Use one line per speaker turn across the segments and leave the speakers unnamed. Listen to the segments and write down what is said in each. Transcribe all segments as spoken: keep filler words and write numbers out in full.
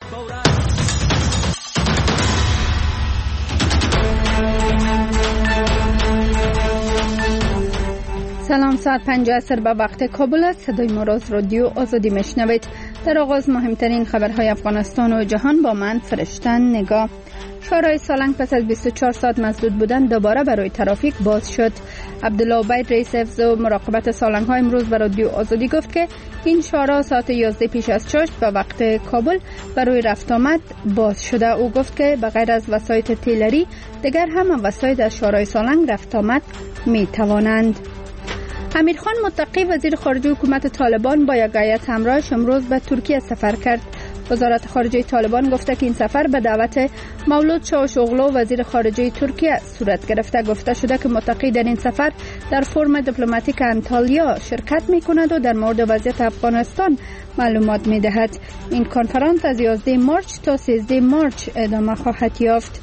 سلام، ساعت پنج عصر به وقت کابل است. صدای ما را از رادیو آزادی میشنوید. در آغاز مهمترین خبرهای افغانستان و جهان با من فرشتن نگاه. شورای سالنگ پس از بیست و چهار ساعت مسدود بودن دوباره برای ترافیک باز شد. عبدالله عبید رئیس حفظ و مراقبت سالنگ ها امروز به رادیو آزادی گفت که این شورا ساعت یازده پیش از چاشت به وقت کابل برای رفت آمد باز شده. او گفت که بغیر از وسایط تیلری دیگر هم وسایط از شورای سالنگ رفت آمد می توانند. امیرخان متقی وزیر خارجه حکومت طالبان با یک هیئت همراهش امروز به ترکیه سفر کرد. وزارت خارجه طالبان گفته که این سفر به دعوت مولود چاوشوغلو وزیر خارجه ترکیه صورت گرفته. گفته شده که متقی در این سفر در فرم دیپلماتیک انتالیا شرکت می کند و در مورد وضعیت افغانستان معلومات می دهد. این کنفرانس از یازده مارچ تا سیزده مارچ ادامه خواهد یافت.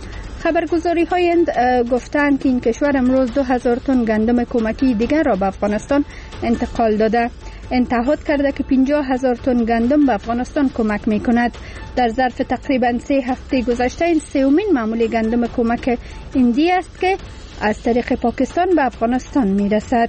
خبرگزاری های گفتند که این کشور امروز دو هزار تن گندم کمکی دیگر را به افغانستان انتقال داده. انتهاد کرده که پنجاه هزار تن گندم به افغانستان کمک می کند. در ظرف تقریبا سه هفته گذشته این سومین معمولی گندم کمک هندی است که از طریق پاکستان به افغانستان می رسد.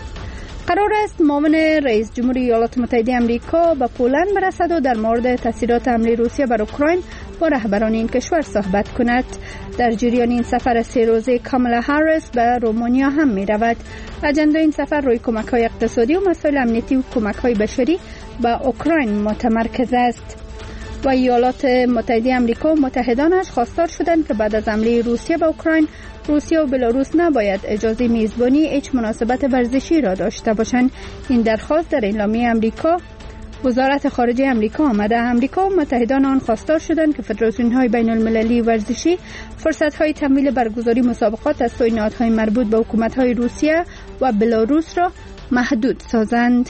قرار است معاون رئیس جمهور ایالات متحده آمریکا به پولند برسد و در مورد تاثیرات حمله روسیه بر اوکراین با رهبران این کشور صحبت کند. در جریان این سفر سه روزه کامالا هاریس به رومانیا هم می رود. اجنده این سفر روی کمک‌های اقتصادی و مسائل امنیتی و کمک‌های بشری به اوکراین متمرکز است. و ایالات متحده آمریکا و متحدانش خواستار شدند که بعد از حمله روسیه به اوکراین، روسیه و بلاروس نباید اجازه میزبانی هیچ مناسبت ورزشی را داشته باشند. این درخواست در اعلامیه آمریکا وزارت خارجه آمریکا آمده. آمریکا و متحدان آن خواستار شدند که فدراسیون‌های بین‌المللی ورزشی فرصت‌های تمویل برگزاری مسابقات از سوی نهادهای مربوط به حکومت‌های روسیه و بلاروس را محدود سازند.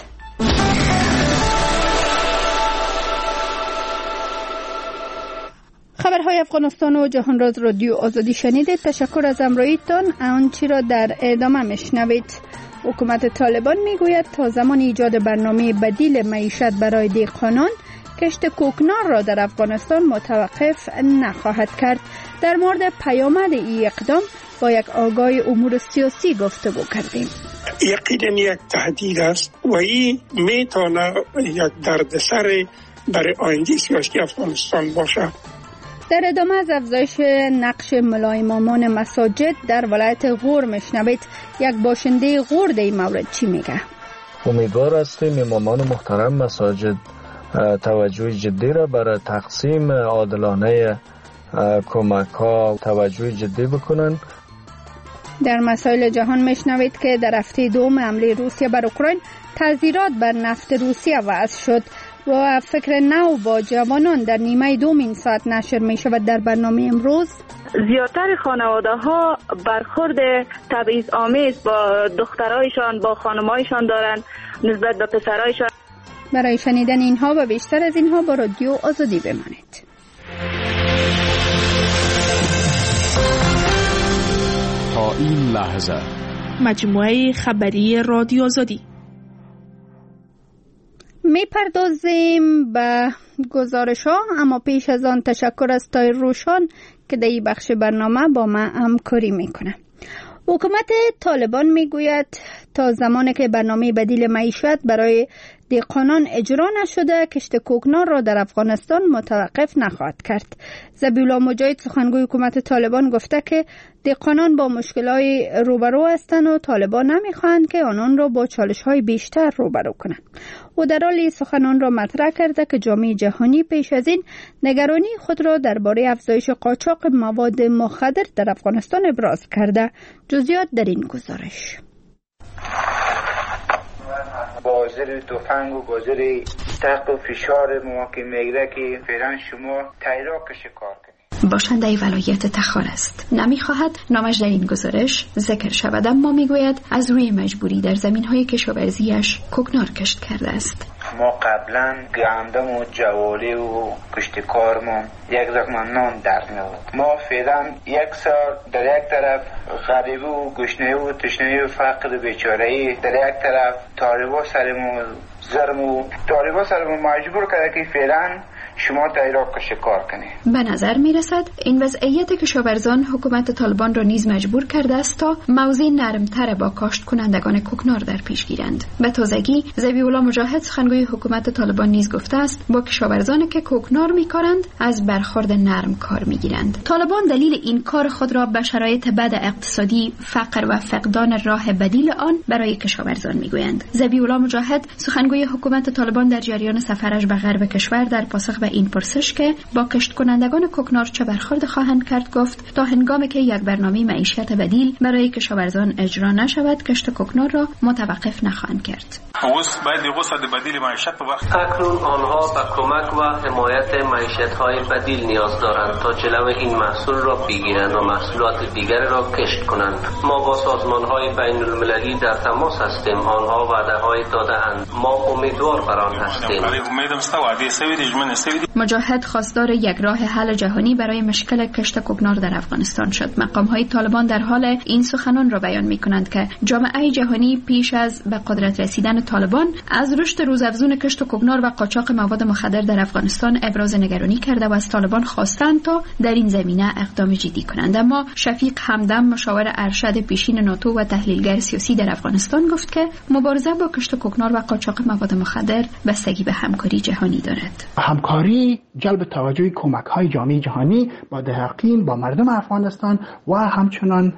خبرهای افغانستان و جهان را از رادیو آزادی شنیدید. تشکر از همراهیتان. آنچه را در ادامه میشنوید. حکومت طالبان میگوید تا زمان ایجاد برنامه بدیل معیشت برای دهقانان، کشت کوکنار را در افغانستان متوقف نخواهد کرد. در مورد پیامد این اقدام با یک آگاه امور سیاسی گفتگو کردیم.
یقینا یک تهدید است و این میتونه یک دردسر برای آینده سیاسی افغانستان باشه.
در ادامه از افزایش نقش ملا امامان مساجد در ولایت غور میشنوید. یک باشنده غور در این مورد چی میگه؟
امیدوار هستیم امامان محترم مساجد توجه جدی را برای تقسیم عادلانه کمک ها توجه جدی بکنن.
در مسائل جهان میشنوید که در هفته دوم حمله روسیه بر اوکراین تعزیرات بر نفت روسیه وضع شد و فکر نو با جوانان در نیمه دوم این ساعت نشر می شود. در برنامه امروز
زیادتر خانواده ها برخورد تبعیض آمیز با دخترایشان با خانمایشان دارند نسبت به پسرایشان.
برای شنیدن اینها و بیشتر از اینها با رادیو آزادی بمانید.
تا این لحظه
مجموعه خبری رادیو آزادی.
می پردازیم به گزارش ها، اما پیش از آن تشکر از طاهر روشان که در این بخش برنامه با ما همکاری میکنه. حکومت طالبان میگوید تا زمانی که برنامه بدیل معیشت برای دهقانان اجرا نشده، کشت کوکنار را در افغانستان متوقف نخواهد کرد. ذبیحالله مجاهد سخنگوی حکومت طالبان گفته که دهقانان با مشکلات روبرو هستند و طالبان نمیخواهند که آنان را با چالش‌های بیشتر روبرو کنند. او در حالی سخنان را مطرح کرده که جامعه جهانی پیش از این نگرانی خود را درباره افزایش قاچاق مواد مخدر در افغانستان ابراز کرده. جزئیات در این گزارش.
بازار تفنگ و بازار تحت فشار ما که میگه که فعلا شما تایراک شکار کنید.
باشنده ولایت تخار است. نمیخواهد نامش در این گزارش ذکر شود، اما میگوید از روی مجبوری در زمینهای کشاورزیش کوکنار کشت کرده است.
ما قبلا گندم و جوالی و کشت کارمون یک زخم نان در میاد. ما فعلا یک سال در یک طرف غریبه و گشنه و تشنه و فقر بیچاره‌ای، در یک طرف طالبا سرمو زرمو طالبا سرمو مجبور کرده که فعلا شما در عراق شکار کنید.
به نظر می رسد این وضعیت کشاورزان حکومت طالبان را نیز مجبور کرده است تا موضع نرمتر با کاشت کنندگان کوکنار در پیش گیرند. به تازگی ذبیح الله مجاهد سخنگوی حکومت طالبان نیز گفته است با کشاورزانی که کوکنار می‌کارند از برخورد نرم کار می‌گیرند. طالبان دلیل این کار خود را به شرایط بد اقتصادی، فقر و فقدان راه بدیل آن برای کشاورزان می‌گویند. ذبیح الله مجاهد سخنگوی حکومت طالبان در جریان سفرش به غرب کشور در پاسخ به این پرسش که با کشت کنندگان کوکنار چه برخورد خواهند کرد گفت تا هنگامی که یک برنامه معیشت بدیل برای کشاورزان اجرا نشود کشت کوکنار را متوقف نخواهند کرد.
اکنون آنها به کمک و حمایت معیشت‌های بدیل نیاز دارند تا جلو این محصول را بگیرند و محصولات دیگر را کشت کنند. ما با سازمان‌های بین‌المللی در تماس هستیم. آنها وعده‌های داده‌اند. ما امیدوار بر آن هستیم.
مجاهد خواستار یک راه حل جهانی برای مشکل کشت کوکنار در افغانستان شد. مقام‌های طالبان در حال این سخنان را بیان می‌کنند که جامعه جهانی پیش از به قدرت رسیدن طالبان از رشد روزافزون کشت کوکنار و قاچاق مواد مخدر در افغانستان ابراز نگرانی کرده و از طالبان خواستند تا در این زمینه اقدام جدی کنند. اما شفیق همدم مشاور ارشد پیشین ناتو و تحلیلگر سیاسی در افغانستان گفت که مبارزه با کشت کوکنار و قاچاق مواد مخدر بستگی به همکاری جهانی دارد.
همکاری جلب توجه کمک‌های جامعه جهانی با دهقین با مردم افغانستان و همچنان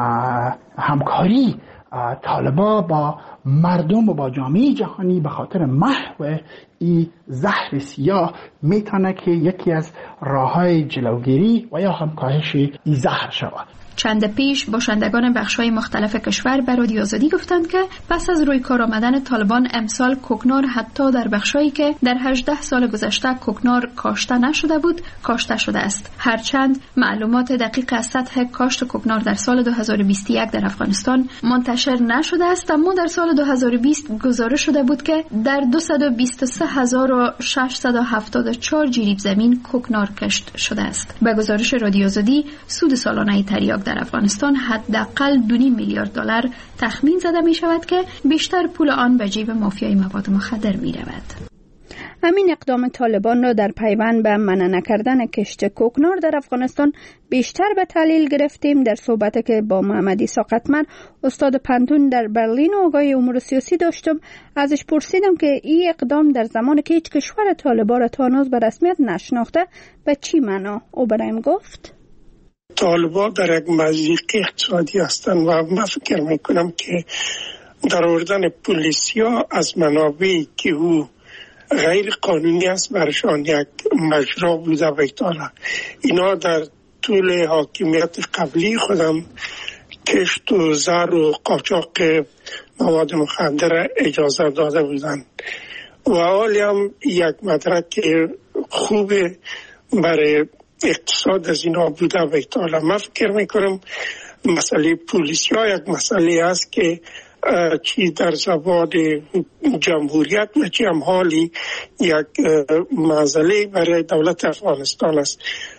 همکاری طالبا با مردم و با جامعه جهانی به خاطر محو این زهر سیاه میتونه که یکی از راه‌های جلوگیری و یا هم کاهش این زهر شود.
چند پیش باشندگان بخش‌های مختلف کشور به رادیو آزادی گفتند که پس از روی کار آمدن طالبان امسال کوکنار حتی در بخشایی که در هجده سال گذشته کوکنار کاشته نشده بود کاشته شده است. هرچند معلومات دقیق از سطح کاشت کوکنار در سال دو هزار و بیست و یک در افغانستان منتشر نشده است، اما در سال دو هزار و بیست گزارش شده بود که در دویست و بیست و سه هزار و ششصد و هفتاد و چهار جریب زمین کوکنار کشت شده است. به گزارش رادیو آزادی سود سالانه تریاک در افغانستان حداقل دو میلیارد دلار تخمین زده می شود که بیشتر پول آن به جیب مافیای مواد مخدر می رود.
همین اقدام طالبان را در پیوند به منع نکردن کشت کوکنار در افغانستان بیشتر به تحلیل گرفتیم. در صحبتی که با محمدی ساقطمر استاد پنتون در برلین و آقای امور سیاسی داشتم ازش پرسیدم که این اقدام در زمانی که هیچ کشور طالبان را تا هنوز به رسمیت نشناخته به چی معنا؟ او برایم گفت
طالبان در یک مضیق اقتصادی هستند و من فکر میکنم که در آوردن پلیسیا از منابعی که او غیر قانونی است برشان یک مجرا بوده و ایتالا اینا در طول حاکمیت قبلی خودم کشت و زر و قاچاق مواد مخدر اجازه داده بودند و حالی هم یک مدرک خوب برای اقتصاد از اینا بوده و ایتالا. من فکر میکنم مسئله پولیسیا یک مسئله است که چی در زبان جمهوریت و چی هم حالی یک مسئله برای دولت افغانستان است.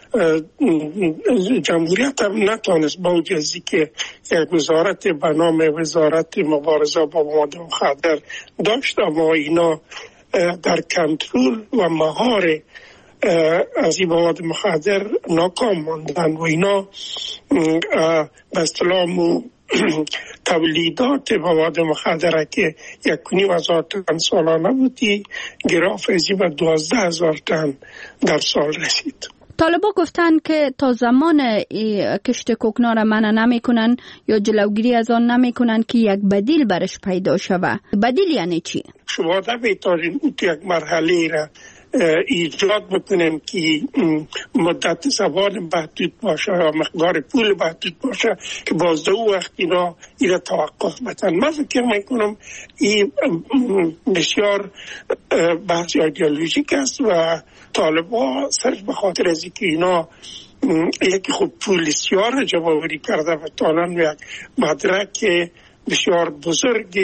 جمهوریت هم نتانست با وجودی که یک وزارت به نام وزارت مبارزه با مواد مخدر داشت، اما اینا در کنترل و مهار از این مواد مخدر ناکام ماندن و اینا به اصطلاح تولیدات مواد مخدره که یک کنیم هزار تن سالانه بودی گراف ازی به دوازده هزار تن در سال رسید.
طالبان گفتن که تا زمان کشت کوکنار منع نمی کنن یا جلوگیری از آن نمی کنن که یک بدیل برش پیدا شود. بدیل یعنی چی؟
شما در بیتارین اوت یک مرحله را ایجاد بکنیم که مدت زمان محدود باشه یا مقدار پول محدود باشه که باز دو وقت اینا اینا توقف بتن. من فکر میکنم این بسیار بحث ایدئولوژیک است و طالبان صرف به خاطر از اینکه اینا یکی خوب پولیسیا را جمع‌آوری کرده و طالبان یک مدرک بسیار بزرگ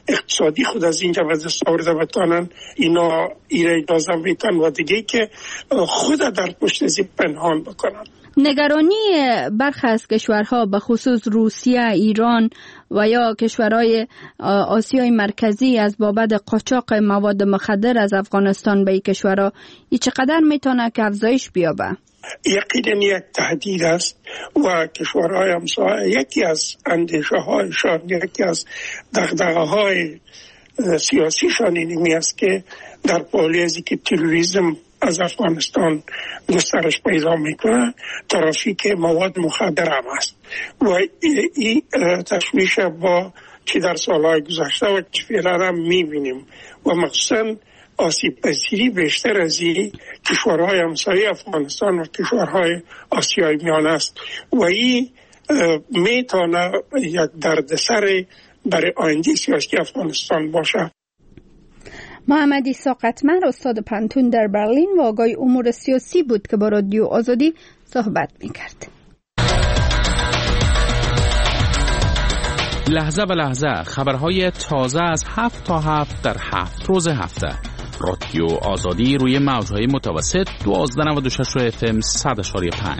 اقتصادی خود از اینجا به دست آورده بتانن اینا ایره اجازه بیتن و دیگه که خود در پشت زیر پنهان بکنن.
نگرانی برخی از کشورها به خصوص روسیه، ایران و یا کشورهای آسیای مرکزی از بابت قاچاق مواد مخدر از افغانستان به این کشورها ای چقدر میتونه که افزایش بیابه؟
یقینا یک تهدید است و کشورهای همسایه یکی از اندیشه هایشان، یکی از دغدغه های سیاسیشان اینمی است که در پالی از که تروریسم از افغانستان گسترش پیدا میکنه، ترافیک مواد مخدر هم است و این تشویش با چی در سالهای گذشته و چی فعلا هم میبینیم و مخصوصا آسیب پذیری بیشتر از این کشورهای همسایه افغانستان و کشورهای آسیای میانه است و این میتونه یک دردسر برای آینده سیاسی افغانستان باشه.
محمد عیسی قطمر استاد پانتون در برلین و آگاه امور سیاسی بود که با رادیو آزادی صحبت میکرد.
لحظه به لحظه خبرهای تازه از هفت تا هفت در هفت روز هفته. رادیو آزادی روی موجهای متوسط دوازده نود و شش اف ام صد و پنج.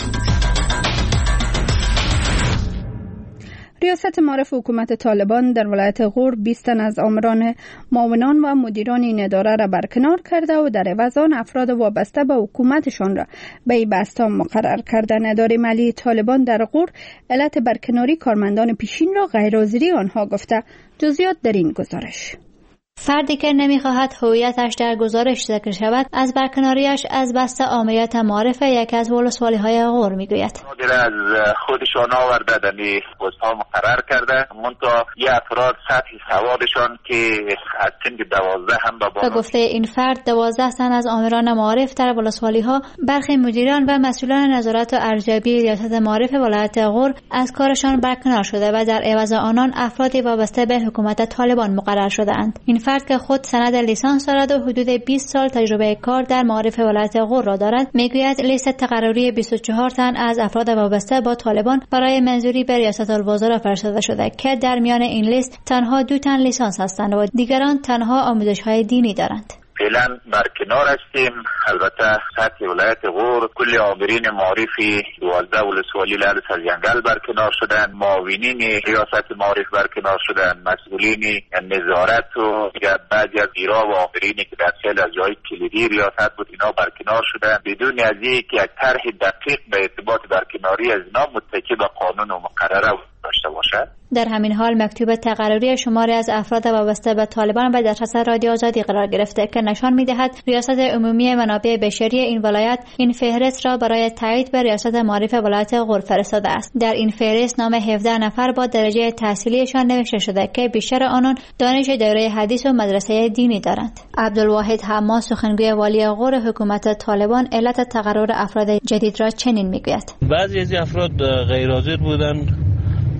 ریاست معارف حکومت طالبان در ولایت غور بیست تن از آمران، معاونان و مدیران این اداره را برکنار کرده و در عوض آن افراد وابسته به حکومتشان را به این بسته مقرر کردن. اداره مالی طالبان در غور علت برکناری کارمندان پیشین را غیرحاضری آنها گفته. جزئیات در این گزارش.
فردی که نمیخواهد هویتش در گزارش ذکر شود از برکناریش از بسته آمریت معارف یکی از ولسوالی های غور میگوید.
مدیر از خودشان آورده دنی پست‌ها مقرر کرده، منتها یه افراد سطح سوادشان که از سن دوازده هم با
به گفته این فرد دوازده تن از آمران معارف در ولسوالی ها، برخی مدیران و مسئولان نظارت و ارزیابی ریاست معارف ولایت غور از کارشان برکنار شده و در عوض آنان افرادی وابسته به حکومت طالبان مقرر شده‌اند. این فرد که خود سند لیسانس دارد و حدود بیست سال تجربه کار در معارف ولایت غور را دارد، میگوید لیست تقرری بیست و چهار تن از افراد وابسته با طالبان برای منظوری به ریاست الوزرا فرستاده شده که در میان این لیست تنها دو تن لیسانس هستند و دیگران تنها آموزش‌های دینی دارند.
فعلا برکنار هستیم. البته سطح ولایت غور کل آمرین معارفی دوازده ولسوالی لحظ از جنگل برکنار شدن، معاونین ریاست معارف برکنار شدن، مسئولین نظارت و بعضی از ایرا و آمرینی که در خیلی از جای کلیدی ریاست بود اینا برکنار شدن بدون از اینکه یک طرح دقیق به ارتباط برکناری از اینا متکی به قانون و مقرره داشته باشد.
در همین حال مکتوب تقرری شماری از افراد وابسته به طالبان به دسترس رادیو آزادی قرار گرفته که نشان می‌دهد ریاست عمومی منابع بشری این ولایت این فهرست را برای تایید به ریاست معارف ولایت غور فرستاده است. در این فهرست نام هفده نفر با درجه تحصیلیشان نوشته شده که بیشتر آنان دانش دوره حدیث و مدرسه دینی دارند. عبدالواحد حماد سخنگوی والی غور حکومت طالبان علت تقرر افراد جدید را چنین میگوید.
بعضی از افراد غیر حاضر بودند و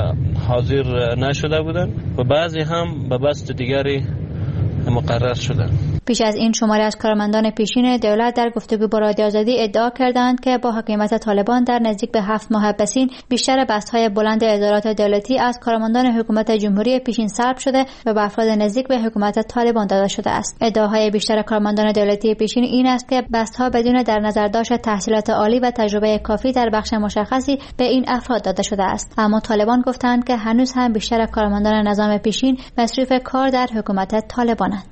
حاضر نشده بودند و بعضی هم به بست دیگری مقرر شدند.
پیش از این شماری از کارمندان پیشین دولت در گفتگو با رادیو آزادی ادعا کردند که با حکومت طالبان در نزدیک به هفت ماه پسین بیشتر بست‌های بلند ادارات دولتی از کارمندان حکومت جمهوری پیشین سلب شده و به افراد نزدیک به حکومت طالبان داده شده است. ادعاهای بیشتر کارمندان دولتی پیشین این است که بست‌ها بدون در نظر داشت تحصیلات عالی و تجربه کافی در بخش مشخصی به این افراد داده شده است. اما طالبان گفتند که هنوز هم بیشتر کارمندان نظام پیشین مصروف کار در حکومت طالبانند.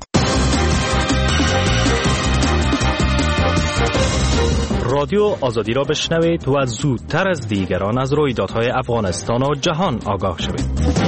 رادیو آزادی را بشنوید و زودتر از دیگران از رویدادهای افغانستان و جهان آگاه شوید.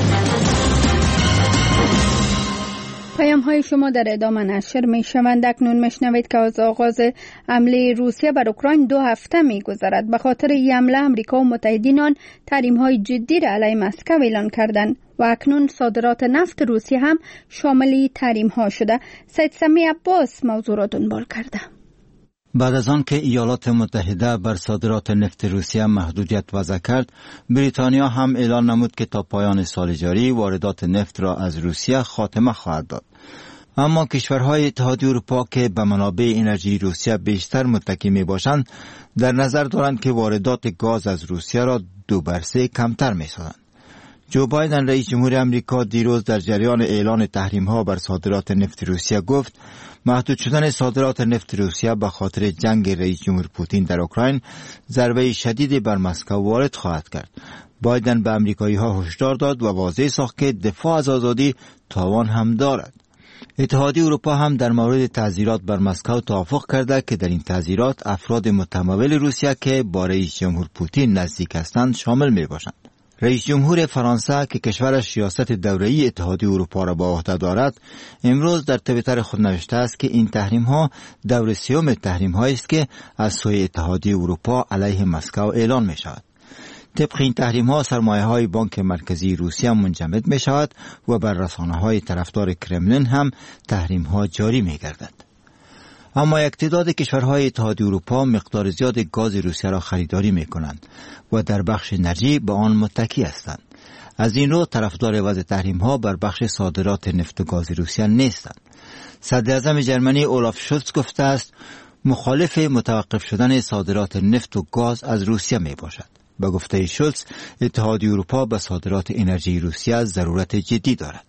پیام های شما در ادامه نشر می شوند. اکنون میشنوید که از آغاز حمله روسیه بر اوکراین دو هفته می گذرد. به خاطر این حمله امریکا و متحدین آن تحریم های جدی را علیه مسکو اعلان کردند و اکنون صادرات نفت روسیه هم شامل تحریم ها شده. سید سمی عباس موضوع را دنبال کرده.
بعد از آن که ایالات متحده بر صادرات نفت روسیه محدودیت وضع کرد، بریتانیا هم اعلان نمود که تا پایان سال جاری واردات نفت را از روسیه خاتمه خواهد داد. اما کشورهای اتحادیه اروپا که به منابع انرژی روسیه بیشتر متکی می باشند، در نظر دارند که واردات گاز از روسیه را دو بر سه کمتر می سازند. جو بایدن رئیس جمهور امریکا دیروز در جریان اعلان تحریم‌ها بر صادرات نفت روسیه گفت محدود شدن صادرات نفت روسیه به خاطر جنگ رئیس جمهور پوتین در اوکراین ضربه شدیدی بر مسکو وارد خواهد کرد. بایدن به امریکایی‌ها هشدار داد و واضح ساخت که دفاع از آزادی تاوان هم دارد. اتحادیه اروپا هم در مورد تعزیرات بر مسکو توافق کرده که در این تعزیرات افراد متمول روسیه که با رئیس جمهور پوتین نزدیک هستند شامل می باشند. رئیس جمهور فرانسه که کشورش سیاست دوره‌ای اتحادیه اروپا را به عهده دارد، امروز در توییتر خود نوشته است که این تحریم‌ها دور سوم تحریم‌هایی است که از سوی اتحادیه اروپا علیه مسکو اعلان می شود. طبق این تحریم‌ها سرمایه‌های بانک مرکزی روسیه منجمد می شود و بر رسانه‌های طرفدار کرملین هم تحریم‌ها جاری می گردد. اما یک تعداد کشورهای اتحادیه اروپا مقدار زیاد گاز روسیه را خریداری می کنند و در بخش انرژی به آن متکی هستند. از این رو طرفدار وضع تحریم‌ها بر بخش صادرات نفت و گاز روسیه نیستند. صدر اعظم جرمنی اولاف شولز گفته است مخالف متوقف شدن صادرات نفت و گاز از روسیه می باشد. به گفته شولز اتحادیه اروپا به صادرات انرژی روسیه ضرورت جدی دارد.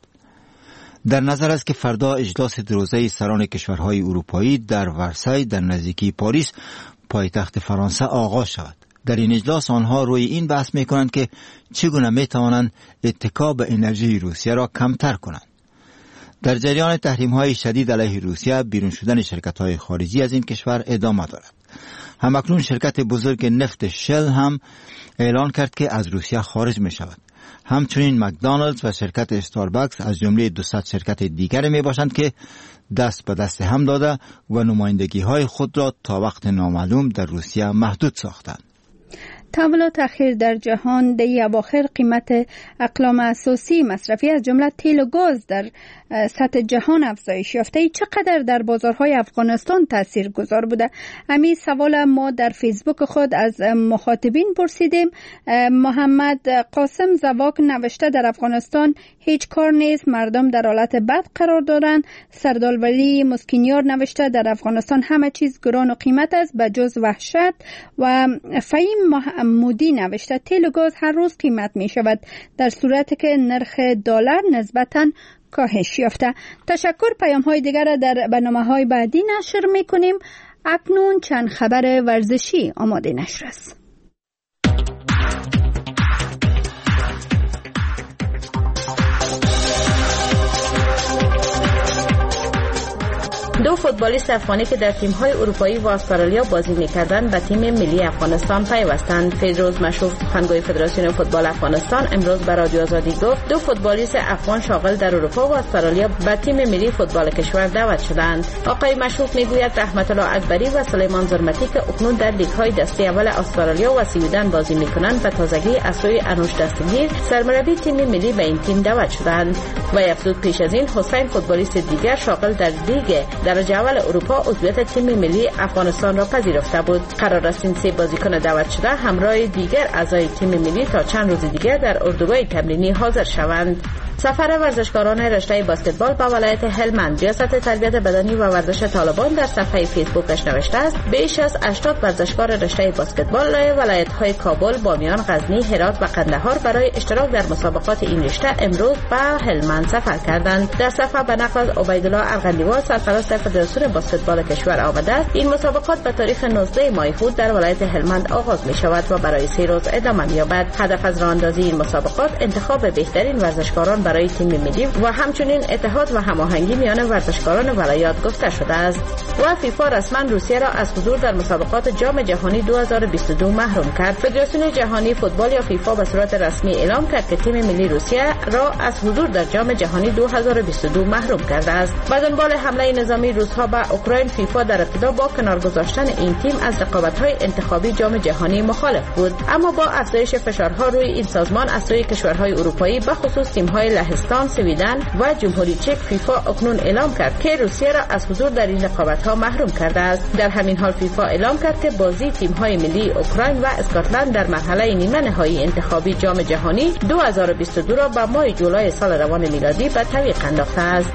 در نظر است که فردا اجلاس دو-روزه سران کشورهای اروپایی در ورسای در نزدیکی پاریس پایتخت فرانسه آغاز شود. در این اجلاس آنها روی این بحث می کنند که چگونه می توانند اتکا به انرژی روسیه را کمتر کنند. در جریان تحریم‌های شدید علیه روسیه بیرون شدن شرکت‌های خارجی از این کشور ادامه دارد. همکنون شرکت بزرگ نفت شل هم اعلان کرد که از روسیه خارج می شود. همچنین مکدونالدز و شرکت استاربکس از جمله دویست شرکت دیگر می باشند که دست به دست هم داده و نمایندگی های خود را تا وقت نامعلوم در روسیه محدود ساختند.
تحولات اخیر در جهان در اواخر قیمت اقلام اساسی مصرفی از جمله تیل و گاز در سطح جهان افزایش یافته. چقدر در بازارهای افغانستان تأثیر گذار بوده؟ همین سوال ما در فیسبوک خود از مخاطبین پرسیدیم. محمد قاسم زواک نوشته در افغانستان هیچ کار نیست، مردم در حالت بد قرار دارند. سردار ولی مسکینیار نوشته در افغانستان همه چیز گران و قیمت است به جز وحشت. و فهیم محمودی نوشته تیل و گاز هر روز قیمت می شود در صورتی که نرخ دلار نسبتاً کاهش یافته. تشکر. پیام های دیگر را در برنامه های بعدی نشر می کنیم. اکنون چند خبر ورزشی آماده نشر است.
دو فوتبالیست افغانی که در تیم‌های اروپایی و استرالیا بازی می‌کردند به تیم ملی افغانستان پیوستند. فیروز مشوف سخنگوی فدراسیون فوتبال افغانستان امروز به رادیو آزادی گفت دو فوتبالیست افغان شاغل در اروپا و استرالیا به تیم ملی فوتبال کشور دعوت شدند. آقای مشوف میگوید رحمت الله اکبری و سلیمان زرمتی که اکنون در لیگ‌های دسته اول استرالیا و سویدن بازی می‌کنند به تازگی از سوی انوش دستگیر سرمربی تیم ملی به این تیم دعوت شدند. و افزود پیش از این حسین فوتبالیست دیگر شاغل در لیگ درجه اول اروپا عضویت تیم ملی افغانستان را پذیرفته بود. قرار است این سه بازیکن دعوت شده همراه دیگر اعضای تیم ملی تا چند روز دیگر در اردوگاه تمرینی حاضر شوند. سفر ورزشکاران رشته بسکتبال به ولایت هلمند. ریاست تربیت بدنی و ورزش طالبان در صفحه فیسبوکش نوشته است بیش از هشتاد ورزشکار رشته بسکتبال ولایت‌های کابل، بامیان، غزنی، هرات و قندهار برای اشتراک در مسابقات این رشته امروز به هلمند سفر کردند. در صفحه به نقل از عبیدالله ارغندیوال سرپرست فدراسیون بسکتبال کشور آمده است این مسابقات به تاریخ نوزده ماه خود در ولایت هلمند آغاز می شود و برای سه روز ادامه می یابد. هدف از راه اندازی این مسابقات انتخاب بهترین ورزشکاران برای تیم ملی و همچنین اتحاد و هماهنگی میان ورزشکاران ولایات گفته شده است. و فیفا رسما روسیه را از حضور در مسابقات جام جهانی دو هزار و بیست و دو محروم کرد. فدراسیون جهانی فوتبال یا فیفا به صورت رسمی اعلام کرد که تیم ملی روسیه را از حضور در جام جهانی دو هزار و بیست و دو محروم کرده است. به دنبال حمله نظامی روس‌ها به اوکراین فیفا در ابتدا با کنار گذاشتن این تیم از رقابت‌های انتخابی جام جهانی مخالف بود، اما با افزایش فشارها روی این سازمان از سوی کشورهای اروپایی به خصوص تیم‌های لهستان، سویدن و جمهوری چک فیفا اکنون اعلام کرد که روسیه را از حضور در این رقابت‌ها محروم کرده است. در همین حال فیفا اعلام کرد که بازی تیم‌های ملی اوکراین و اسکاتلند در مرحله نیمه نهایی انتخابی جام جهانی دو هزار و بیست و دو را به ماه جولای سال روان میلادی به تعویق انداخته است.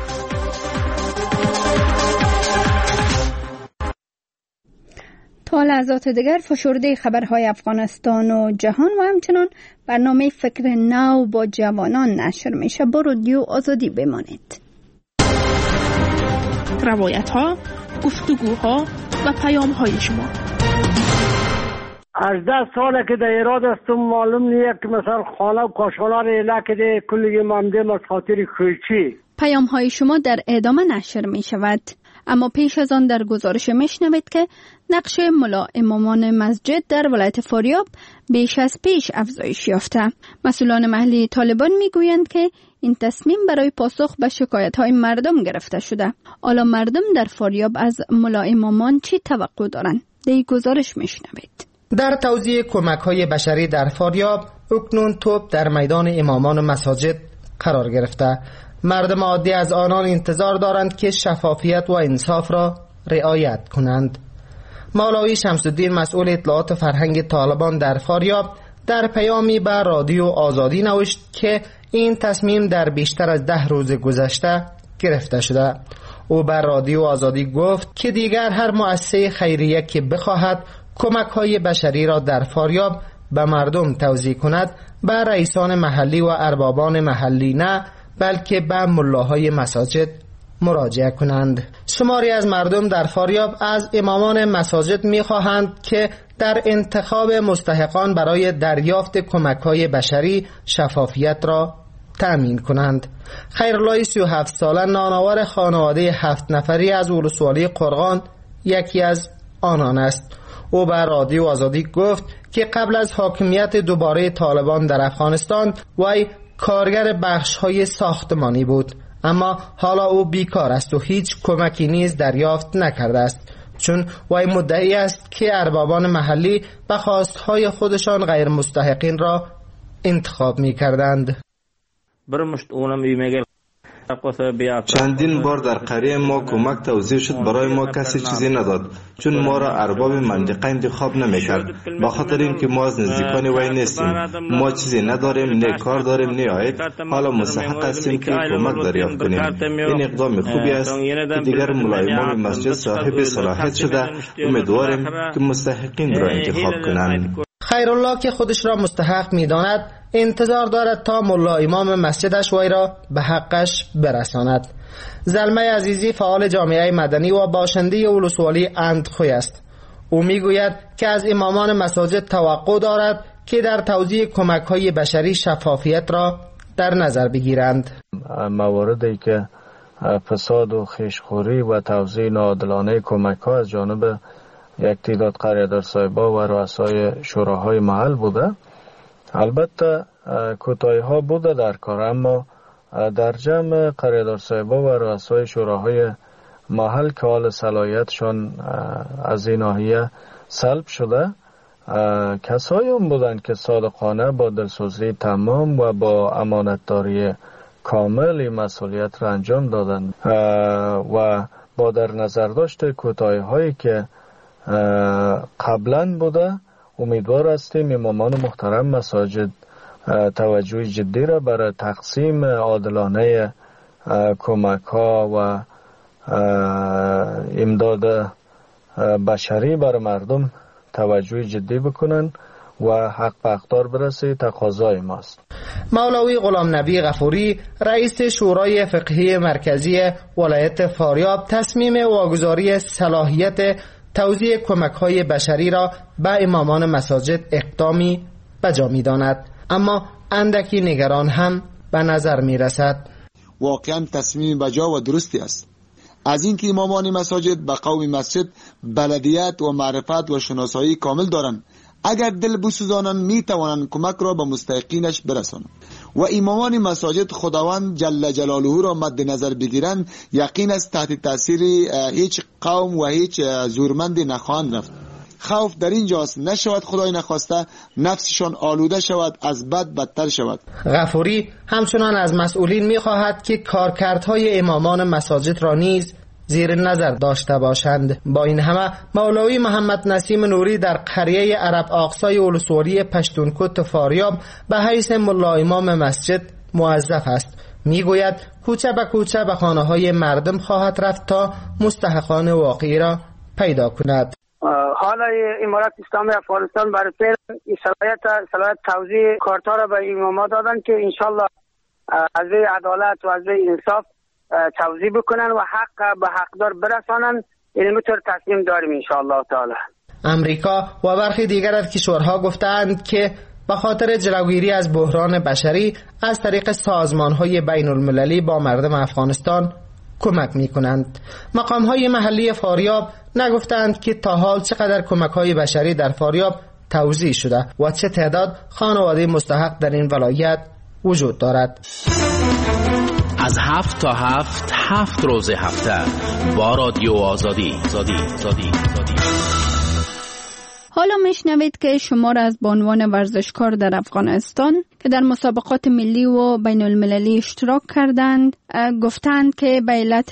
تا لحظات دیگر فشرده خبرهای افغانستان و جهان و همچنان برنامه فکر نو با جوانان نشر میشه. با رادیو آزادی بمانید.
روایت ها، گفتگوها و پیام های شما.
هجده ساله که در ایراد هستم، معلوم نیست که مثلا خانه و کاشالا رو اله کده کلی ممدم از خاطر کوچی.
پیام های شما در ادامه نشر می شود. اما پیش از آن در گزارش میشنوید که نقش ملا امامان مسجد در ولایت فاریاب بیش از پیش افزایش یافته. مسئولان محلی طالبان میگویند که این تصمیم برای پاسخ به شکایت‌های مردم گرفته شده. حالا مردم در فاریاب از ملا امامان چی توقع دارند؟ در این گزارش میشنوید.
در توزیع کمک‌های بشری در فاریاب اکنون توپ در میدان امامان مساجد قرار گرفته. مردم عادی از آنان انتظار دارند که شفافیت و انصاف را رعایت کنند. مولوی شمس الدین مسئول اطلاعات فرهنگ طالبان در فاریاب در پیامی به رادیو آزادی نوشت که این تصمیم در بیشتر از ده روز گذشته گرفته شده. او بر رادیو آزادی گفت که دیگر هر مؤسسه خیریه که بخواهد کمک‌های بشری را در فاریاب به مردم توزیع کند به رئیسان محلی و اربابان محلی نه، بلکه به ملاهای مساجد مراجعه کنند. شماری از مردم در فاریاب از امامان مساجد می‌خواهند که در انتخاب مستحقان برای دریافت کمک‌های بشری شفافیت را تأمین کنند. خیرالله سی و هفت ساله نانآور خانواده هفت نفری از ولسوالی قرغان یکی از آنان است. او بر رادیو آزادی گفت که قبل از حاکمیت دوباره طالبان در افغانستان وی کارگر بخش‌های ساختمانی بود، اما حالا او بیکار است و هیچ کمکی نیز دریافت نکرده است، چون وی مدعی است که اربابان محلی به خواستهای خودشان غیر مستحقین را انتخاب می‌کردند.
چندین بار در قریه ما کمک توزیع شد، برای ما کسی چیزی نداد، چون ما را ارباب منطقه انتخاب نمیکرد، به خاطر اینکه ما از نزدیکان وی نیستیم. ما چیزی نداریم، نه کار داریم نه عاید، حالا مستحق هستیم که کمک دریافت کنیم. این اقدام خوبی است که دیگر ملا امام مسجد صاحب صلاحیت شده. امیدواریم که مستحقین را انتخاب کنند.
خیرالله که خودش را مستحق می‌داند انتظار دارد تا ملا امام مسجدش وی را به حقش برساند. زلمه عزیزی فعال جامعه مدنی و باشنده ولسوالی اندخوی است. او میگوید که از امامان مساجد توقع دارد که در توزیع کمک‌های بشری شفافیت را در نظر بگیرند.
مواردی که فساد و خیشخوری و توزیع ناعادلانه کمک‌ها از جانب یک تعداد قریه‌دار صاحبا و رؤسای شوراهای محل بوده. البته کوتاهی ها بوده در کار، اما در جمع قریه‌دار صاحبا و رؤسای شوراهای محل که حال صلاحیتشان از این ناحیه سلب شده، کسایی هم بودند که صادقانه با دلسوزی تمام و با امانتداری کامل این مسئولیت را انجام دادند و با در نظر داشت کوتاهی هایی که قبلا بوده، امیدوار هستیم امامان محترم مساجد توجه جدی را برای تقسیم عادلانه کمک ها و امداد بشری برای مردم توجه جدی بکنن و حق به اقدار برسه تقاضای ماست.
مولوی غلام نبی غفوری رئیس شورای فقهی مرکزی ولایت فاریاب تصمیم واگذاری صلاحیت توزیع کمک‌های بشری را به امامان مساجد اقدامی بجا می‌داند، اما اندکی نگران هم به نظر می‌رسد.
واقعا تصمیم بجا و درستی است، از اینکه امامان مساجد به قوم مسجد بلدیت و معرفت و شناسایی کامل دارند. اگر دل بسوزانند می توانند کمک را به مستحقینش برسانند و امامان مساجد خداوند جل جلاله را مد نظر بگیرند، یقین است تحت تاثیر هیچ قوم و هیچ زورمند نخواهند رفت. خوف در اینجاست نشود خدای نخواسته نفسشان آلوده شود، از بد بدتر شود.
غفوری همچنان از مسئولین می خواهد که کارکردهای امامان مساجد را نیز زیر نظر داشته باشند. با این همه مولوی محمد نسیم نوری در قریه عرب آقصای ولسوالی پشتونکوت فاریاب به حیث ملا امام مسجد موظف است. میگوید کوچه به کوچه به خانه های مردم خواهد رفت تا مستحقان واقعی را پیدا کند.
حالا امارات اسلامی افغانستان برای فعل صلاحیت صلاحیت توزیع کارتا را به اماما دادن که انشالله از عدالت و از انصاف توزیع بکنن و حق به حقدار برسانن. این طور تصمیم داریم انشالله تعالی.
امریکا و برخی دیگر از کشورها گفتند که به خاطر جلوگیری از بحران بشری از طریق سازمان‌های بین المللی با مردم افغانستان کمک می‌کنند. مقام‌های محلی فاریاب نگفتند که تا حال چقدر کمک‌های بشری در فاریاب توزیع شده و چه تعداد خانواده مستحق در این ولایت وجود دارد.
از هفت تا هفت هفت روز هفته با رادیو آزادی. آزادی. آزادی. آزادی.
حالا میشنوید که شمار از بانوان ورزشکار در افغانستان که در مسابقات ملی و بین المللی اشتراک کردند گفتند که به علت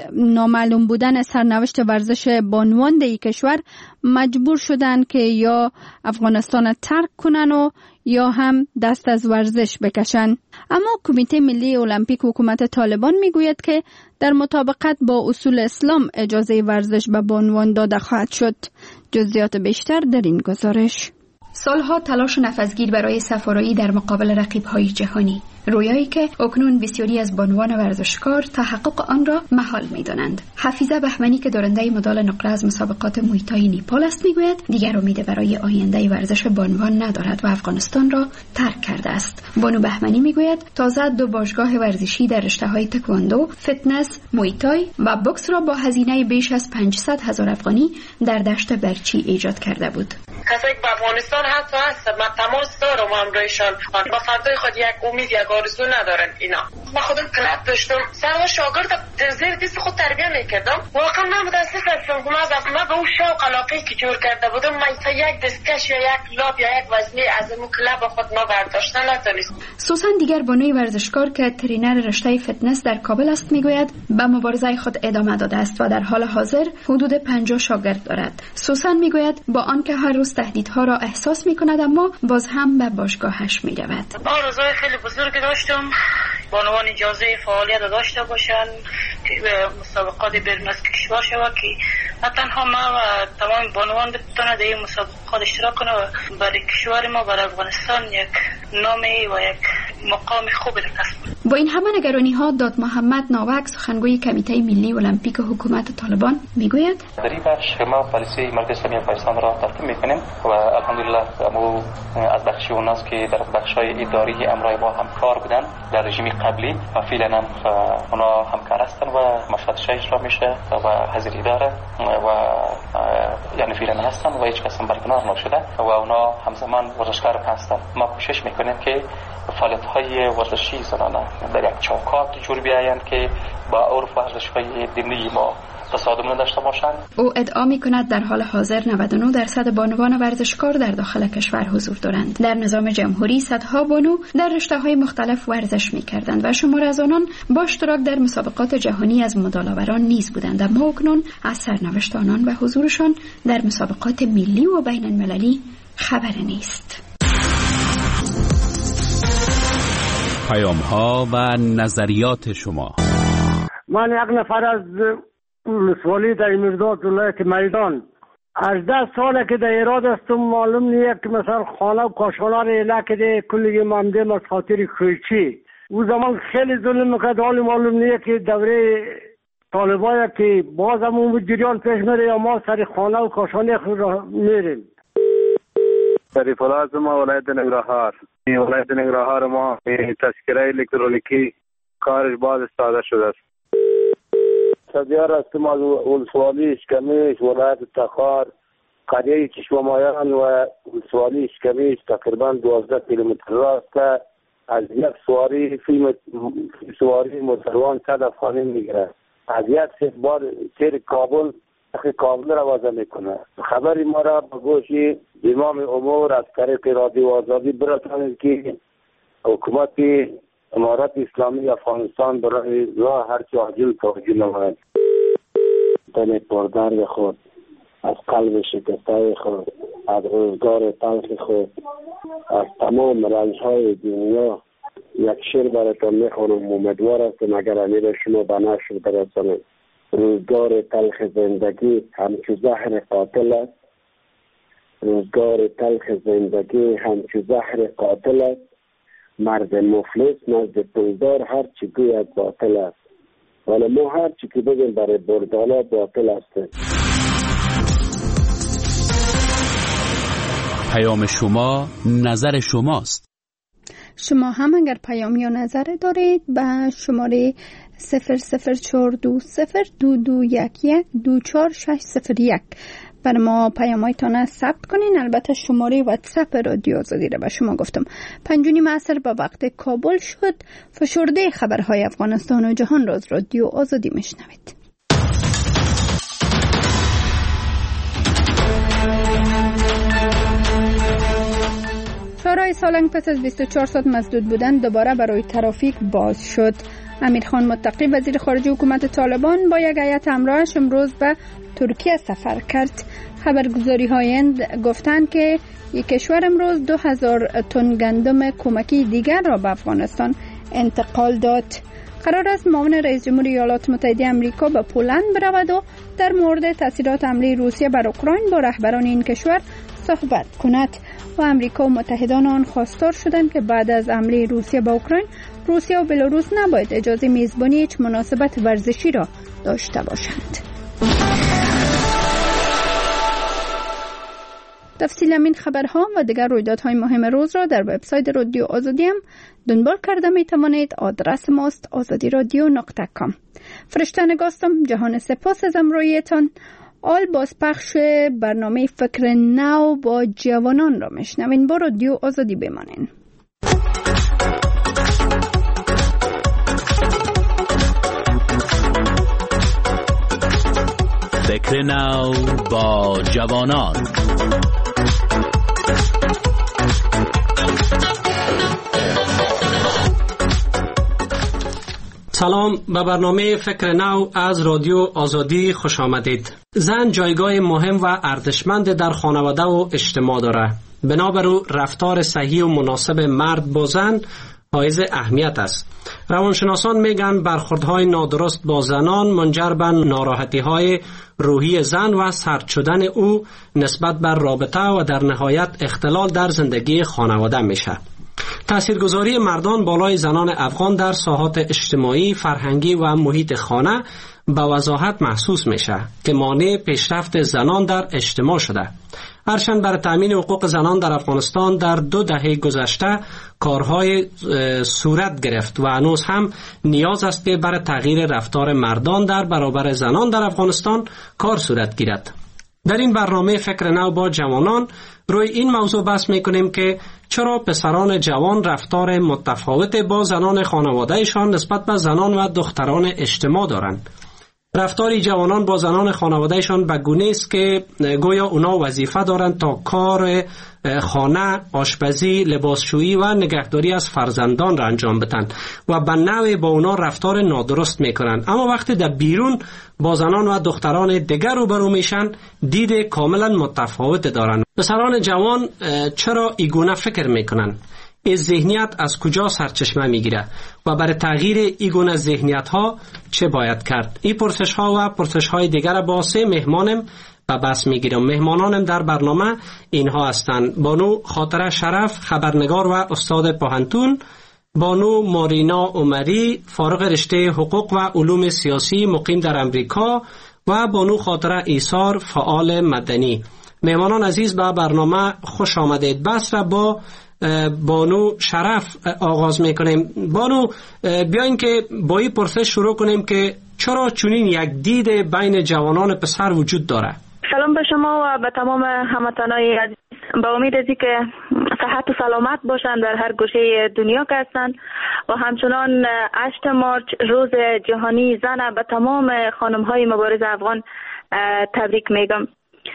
نامعلوم بودن سرنوشت ورزش بانوان در کشور مجبور شدند که یا افغانستان ترک کنن و یا هم دست از ورزش بکشن. اما کمیته ملی المپیک حکومت طالبان میگوید که در مطابقت با اصول اسلام اجازه ورزش به بانوان داده خواهد شد. جزئیات بیشتر در این گزارش.
سالها تلاش نفسگیر برای سفارایی در مقابل رقیب‌های جهانی، رویایی که اکنون بسیاری از بانوان ورزشکار تحقق آن را محال می‌دانند. حفیظه بهمنی که دارنده مدال نقره از مسابقات مویتای نیپال است میگوید دیگر امید برای آینده ورزش بانوان ندارد و افغانستان را ترک کرده است. بانو بهمنی میگوید تازه دو باشگاه ورزشی در رشته‌های تکواندو، فتنس، مویتای و بوکس را با هزینه بیش از پانصد هزار افغانی در دشت برچی ایجاد کرده بود.
کسایی که به افغانستان هست و هست من تماس دارم همراهشان با فردای خود یک امید یک آرزو ندارن. اینا من خودم کلاب داشتم سرما شاگرد در زیر دست خود تربیه میکردم. واقعا من متاسف هستم که من به اون شوق علاقه که جور کرده بودم من تا یک دستکش یا یک لاب یا یک وزنی از اون کلاب خود ما برداشتن نتونست.
سوسن دیگر بانوی ورزشکار که ترینر رشته فتنس در کابل است میگوید به مبارزه خود ادامه داده است و در حال حاضر حدود پنجاه شاگرد دارد. سوسن میگوید با آنکه هر روز تهدیدها را احساس میکند اما باز هم به باشگاهش میرود.
آرزوی خیلی بزرگی داشتم بانوان اجازه فعالیت داشته باشند که مسابقات بیرون از کشور شود که نه تنها ما و تمام بانوان بتونه در این مسابقات اشتراک کنه و برای کشور ما برای افغانستان یک نامی و یک مقام خوب کسب.
با این همه نگرانی ها داد محمد ناوک سخنگوی کمیته ملی المپیک حکومت طالبان میگوید
در این بخش ما پالیسی مرکز اسلامی افغانستان را تحکیم میکنیم و الحمدلله امو از بخشی اوناست که در بخش‌های اداری امرای ما همکار بودن در رژیم قبلی و فعلا اونا همکار هستن و مشورتش را میشه و حاضری داره و یعنی فعلا هستن و هیچ کس برکنار نشده و اونا همزمان ورزشکار هستن. ما کوشش میکنیم که فعالیت‌های ورزشی زنانه در یک چوکات جور بیایند که با عرف ورزش‌های دینی ما تصادم نداشته باشند.
او ادعا می‌کند در حال حاضر نود و نه درصد بانوان ورزشکار در داخل کشور حضور دارند. در نظام جمهوری صدها بانو در رشته‌های مختلف ورزش می‌کردند و شمار از آنان با اشتراک در مسابقات جهانی از مدال‌آوران نیز بودند، اما اکنون از سرنوشت آنان و حضورشان در مسابقات ملی و بین المللی خبری نیست.
پیام‌ها و نظریات شما.
من یک نفر از ولسوالی در مرداد ولایت میدان هجده ساله که در ایراد هستم. معلوم نیست که مثلا خانه و کاشانه را اله کده کلی ممدم از خاطر کوچی او زمان خیلی ظلم میکرد. حالی معلوم نیست که دوره طالبای که باز هم اون جریان پیش میره یا ما سر خانه و کاشانه خود را میریم.
شریف الله از ما ولایت ننگرهار. ولایت ننگرهار ما تذکره الکترونیکی کارش باز استفاده شده است. سدیار هستم از ولسوالی اشکمیش ولایت تخار قریه چشمامایان و ولسوالی اشکمیش تقریبا دوازده کیلومتر راست از یک سواری فیلم سواری مسلمان صد افغانی میگیره. از یک بار سیر کابل اخی کابل را وضع میکنه. خبری ما را به گوش امام امور از طریق رادیو آزادی برسانید که حکومت امارات اسلامی افغانستان برای راه هر چه عاجل توجه نماید. تن پردرد خود از قلب شکسته خود از روزگار تلخ خود از تمام رنج‌های دنیا یک شعر براتون میخوانم. امیدوار هستم اگر امیر شما به نشر برسانید. روزگار تلخ زندگی همچو زهر قاتل است
روزگار تلخ زندگی همچو زهر قاتل است. مرد مفلس نزد پولدار هر چی گوید باطل است. ولی ما هر چی که بگیم برای بردالا باطل است.
پیام شما نظر شماست.
شما هم اگر پیام یا نظر دارید به شماره صفر صفر چهار دو صفر دو دو یک یک دو چهار شش صفر یک بر ما پیامایتان ثبت کنین. البته شماره واتساپ رادیو آزادی را به شما گفتم. پنجونیم عصر به وقت کابل شد. فشرده خبرهای افغانستان و جهان را از رادیو آزادی میشنوید. شورای سالنگ پس از بیست و چهار ساعت مسدود بودن دوباره برای ترافیک باز شد. امیرخان متقی وزیر خارجه حکومت طالبان با یک هیئت همراهش امروز به ترکیه سفر کرد. خبرگزاری های گفتند که یک کشور امروز دو هزار تن گندم کمکی دیگر را به افغانستان انتقال داد. قرار است معاون رئیس جمهور ایالات متحده آمریکا به پولند برود و در مورد تاثیرات حمله روسیه بر اوکراین با رهبران این کشور صحبت کند. و امریکا و متحدان آن خواستار شدند که بعد از حمله روسیه به اوکراین، روسیه و بلاروس نباید اجازه میزبانی هیچ مناسبت ورزشی را داشته باشند. تفصیل این خبرها و دیگر رویدادهای مهم روز را در وبسایت رادیو آزادی هم دنبال کرده می توانید. آدرس ماست آزادی رادیو نقطه کام. فرشته نگاستم. جهان سپاس از همراهیتان. آل بازپخش برنامه فکر نو با جوانان را میشنوین. با رادیو آزادی بمانین.
فکر نو با جوانان.
سلام، به برنامه فکر نو از رادیو آزادی خوش آمدید. زن جایگاه مهم و ارزشمند در خانواده و اجتماع دارد. بنابراین رفتار صحیح و مناسب مرد با زن حائز اهمیت است. روانشناسان میگن برخوردهای نادرست با زنان منجر به ناراحتی‌های روحی زن و سرد شدن او نسبت بر رابطه و در نهایت اختلال در زندگی خانواده میشه. تاثیرگذاری مردان بالای زنان افغان در ساحات اجتماعی، فرهنگی و محیط خانه به وضاحت محسوس میشه که مانع پیشرفت زنان در اجتماع شده. هرچند برای تامین حقوق زنان در افغانستان در دو دهه گذشته کارهای صورت گرفت و هنوز هم نیاز است که برای تغییر رفتار مردان در برابر زنان در افغانستان کار صورت گیرد. در این برنامه فکر نو با جوانان روی این موضوع بحث میکنیم که چرا پسران جوان رفتار متفاوت با زنان خانوادهشان نسبت به زنان و دختران اجتماع دارند. رفتار جوانان با زنان خانوادهشان به گونه است که گویا اونا وظیفه دارند تا کار خانه، آشپزی، لباسشویی و نگهداری از فرزندان را انجام بدن و به نوعی با اونا رفتار نادرست میکنند. اما وقتی در بیرون با زنان و دختران دیگر روبرو میشن دید کاملا متفاوت دارند. پسران جوان چرا ایگونه فکر میکنن؟ این ذهنیت از کجا سرچشمه میگیره و برای تغییر ایگونه ذهنیت ها چه باید کرد؟ این پرسش ها و پرسش های دیگر با سه مهمانم به بحث میگیرم. مهمانانم در برنامه اینها هستند: بانو خاطره شرف، خبرنگار و استاد پوهنتون; بانو مارینا عمری، فارغ رشته حقوق و علوم سیاسی مقیم در امریکا; و بانو خاطره ایثار، فعال مدنی. مهمانان عزیز به برنامه خوش آمدید. بحث را با بانو شرف آغاز میکنیم. بانو بیاین که با این پرسش شروع کنیم که چرا چنین یک دید بین جوانان پسر وجود داره؟
سلام به شما و به تمام هموطنای عزیز. با امید از که صحت و سلامت باشند در هر گوشه دنیا که هستند و همچنان هشت مارچ روز جهانی زن به تمام خانم‌های مبارز افغان تبریک میگم.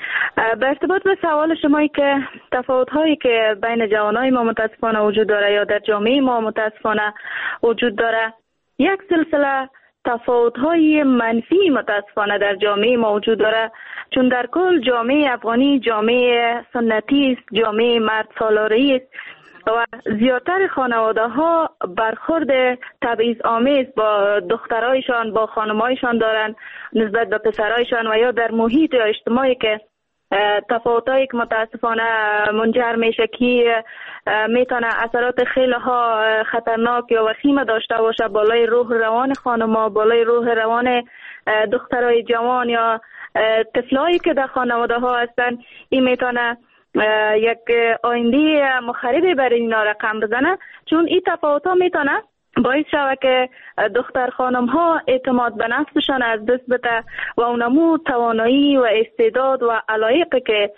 به ارتباط به سوال شمایی که تفاوت‌هایی که بین جوانای ما متاسفانه وجود داره یا در جامعه ما متاسفانه وجود داره، یک سلسله تفاوت‌های منفی متاسفانه در جامعه ما وجود داره، چون در کل جامعه افغانی جامعه سنتی است، جامعه مرد سالاری است و زیادتر خانواده ها برخورد تبعیض آمیز با دخترایشان، با خانمایشان دارن نسبت به پسرایشان و یا در محیط یا اجتماعی که تفاوتایی که متاسفانه منجر میشه که میتونه اثرات خیلی ها خطرناک یا وخیم داشته باشه بالای روح روان خانم‌ها، بالای روح روان دخترای جوان یا طفلایی که در خانواده ها هستن. این میتونه یک آینده مخربی برای اینا رقم بزنه، چون این تفاوت ها میتونه باعث شود که دختر خانم ها اعتماد به نفسشان از دست بده و اونمو توانایی و استعداد و علایقی که